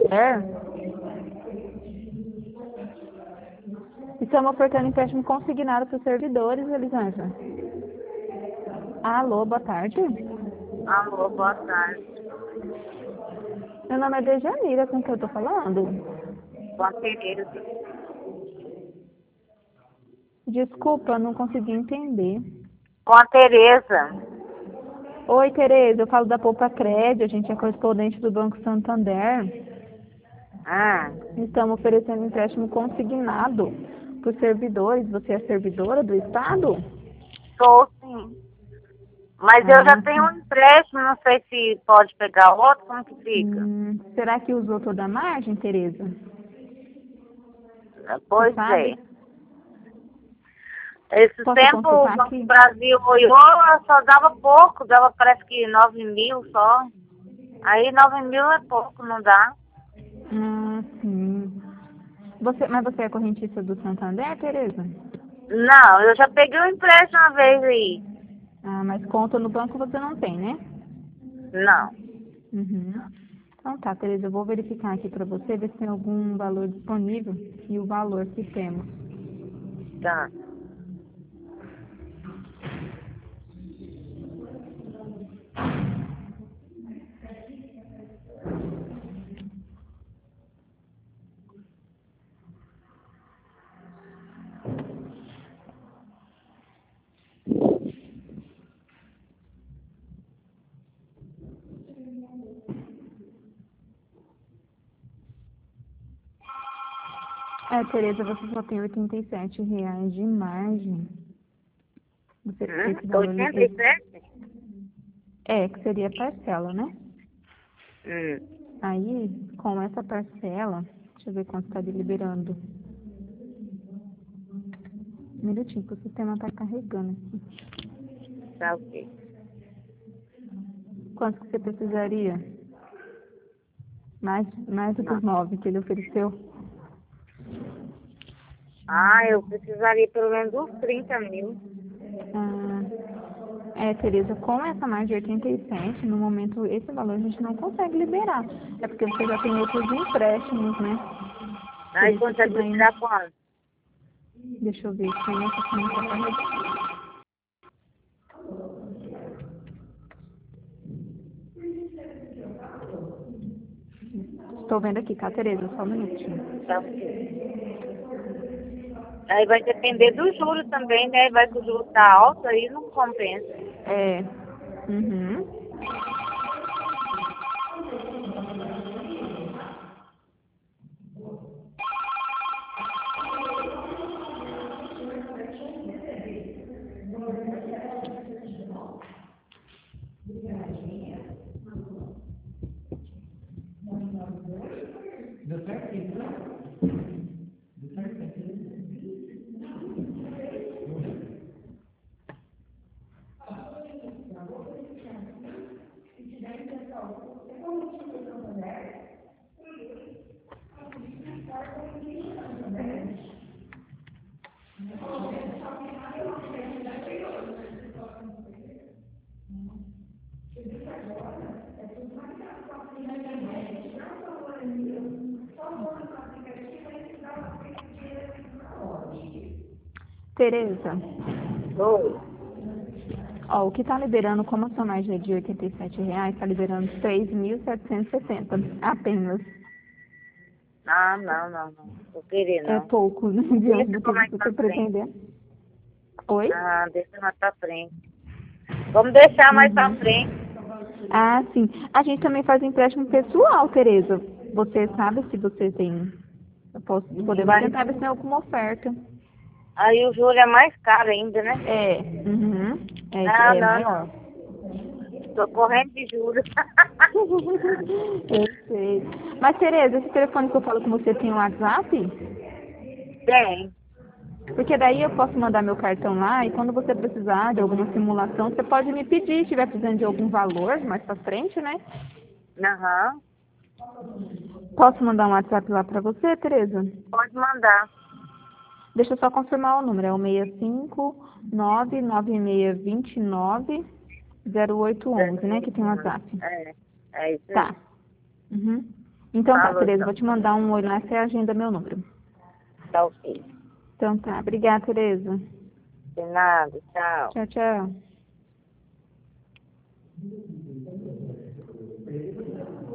Estamos ofertando empréstimo consignado para os servidores, Elisângela. Alô, boa tarde. Alô, boa tarde. Meu nome é Dejanira, com quem eu tô falando? Com a Tereza. Desculpa, não consegui entender. Com a Tereza. Oi, Tereza, eu falo da Poupa Crédito, a gente é correspondente do Banco Santander. Estamos oferecendo empréstimo consignado para os servidores. Você é servidora do Estado? Sou sim. Mas eu já tenho um empréstimo, não sei se pode pegar outro, como que fica? Será que usou toda a margem, Tereza? Pois sabe? é. Esse Posso tempo o consultar Banco aqui? do Brasil olhou, só dava pouco, dava parece que 9 mil só. Aí 9 mil é pouco, não dá. Sim. Mas você é correntista do Santander, Tereza? Não, eu já peguei um empréstimo uma vez aí. Mas conta no banco você não tem, né? Não. Então tá, Tereza, eu vou verificar aqui para você, ver se tem algum valor disponível e o valor que temos. Tá. Tereza, você só tem R$ 87 de margem. Você esse valor 87? que seria parcela, né? Aí, com essa parcela, deixa eu ver quanto está liberando. Um minutinho, que o sistema está carregando aqui. Tá ok. Quanto que você precisaria? Mais do que os 9 que ele ofereceu? Eu precisaria pelo menos uns 30 mil. Tereza, com essa margem de 87, no momento, esse valor a gente não consegue liberar. É porque você já tem outros empréstimos, né? Aí consegue tirar quanto? Deixa eu ver se tem essa conta carregada. Estou vendo aqui, tá, Tereza? Só um minutinho. Tá ok. Aí vai depender do juro também, né? Vai que o juro tá alto, aí não compensa. Uhum. Tereza. Oi. O que está liberando, como a sua margem é de R$ 87, está liberando 3.760 apenas. Não. Vou querer, É não. pouco, né, diante Deixa do que como é você que está tá frente. pretendendo. Oi? Deixa mais pra frente. Vamos deixar mais pra frente. Sim. A gente também faz empréstimo pessoal, Tereza. Você sabe se você tem... Podemos Mas tentar ver se tem alguma oferta. aí o juro é mais caro ainda, né? É maior. Tô correndo de juros. Eu sei. Mas, Tereza, esse telefone que eu falo com você tem um WhatsApp? Tem. Porque daí eu posso mandar meu cartão lá e quando você precisar de alguma simulação, você pode me pedir, se estiver precisando de algum valor mais pra frente, né? Posso mandar um WhatsApp lá pra você, Tereza? Pode mandar. Deixa eu só confirmar o número. É o 65996290811, né? Que tem o WhatsApp. É isso aí. Tá. Então tá, Falou, Tereza, então. vou te mandar um oi lá, você agenda meu número. Tá ok. Então tá, obrigada, Tereza. De nada, tchau. Tchau, tchau.